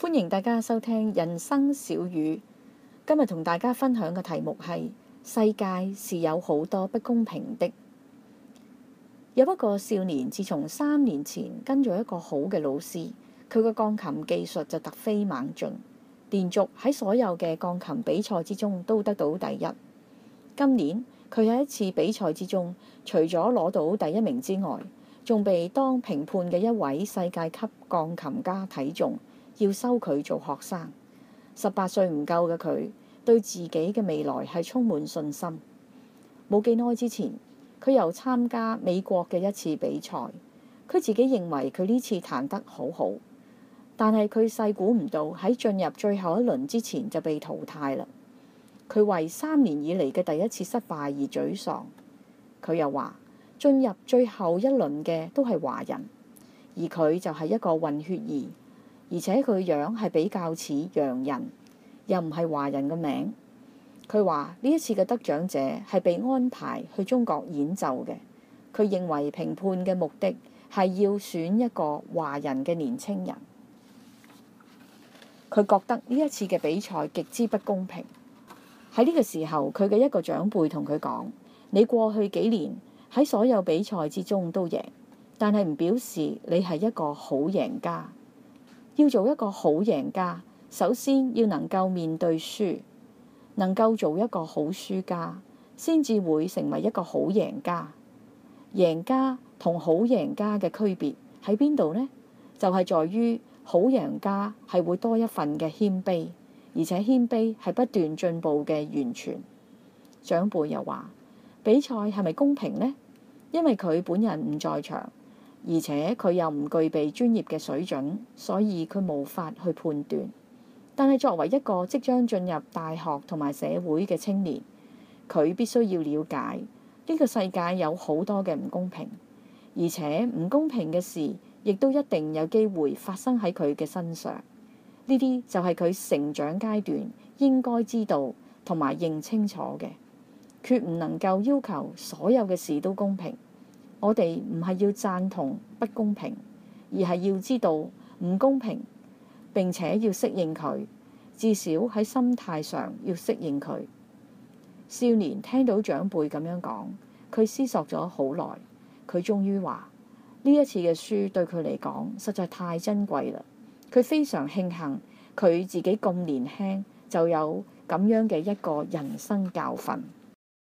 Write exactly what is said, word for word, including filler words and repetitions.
歡迎大家收聽人生小語。今日同大家分享嘅題目係：世界是有好多不公平的。有一個少年，自從三年前跟咗一個好嘅老師，佢嘅鋼琴技術就突飛猛進，連續喺所有嘅鋼琴比賽之中都得到第一。今年佢喺一次比賽之中，除咗攞到第一名之外，仲被當評判嘅一位世界級鋼琴家睇中，要收佢做學生。十八歲唔夠嘅佢，對自己嘅未來係充滿信心。冇幾耐之前，佢又參加美國嘅一次比賽，佢自己認為佢呢次彈得好好，但係佢細估唔到喺進入最後一輪之前就被淘汰啦。佢為三年以嚟嘅第一次失敗而沮喪。佢又話，進入最後一輪嘅都係華人，而佢就係一個混血兒。而且佢樣係比較似洋人，又唔係華人嘅名。佢話呢一次嘅得獎者係被安排去中國演奏嘅。佢認為評判嘅目的係要選一個華人嘅年輕人。佢覺得呢一次嘅比賽極之不公平。喺呢個時候，佢嘅一個長輩同佢講：你過去幾年喺所有比賽之中都贏，但係唔表示你係一個好贏家。要做一個好贏家，首先要能夠面對輸，能夠做一個好輸家，先至會成為一個好贏家。贏家同好贏家嘅區別喺邊度呢？就係在於好贏家係會多一份嘅謙卑，而且謙卑係不斷進步嘅完全。長輩又話：比賽係咪公平呢？因為佢本人唔在場。而且佢又唔具備專業嘅水準，所以佢無法去判斷。但係作為一個即將進入大學同埋社會嘅青年，佢必須要了解呢個世界有好多嘅唔公平，而且唔公平嘅事亦都一定有機會發生喺佢嘅身上。呢啲就係佢成長階段應該知道同埋認清楚嘅，決唔能夠要求所有嘅事都公平。我哋唔係要贊同不公平，而係要知道唔公平，並且要適應佢，至少喺心態上要適應佢。少年聽到長輩咁樣講，佢思索咗好耐，佢終於話：呢一次嘅書對佢嚟講實在太珍貴啦。佢非常慶幸佢自己咁年輕就有咁樣嘅一個人生教訓。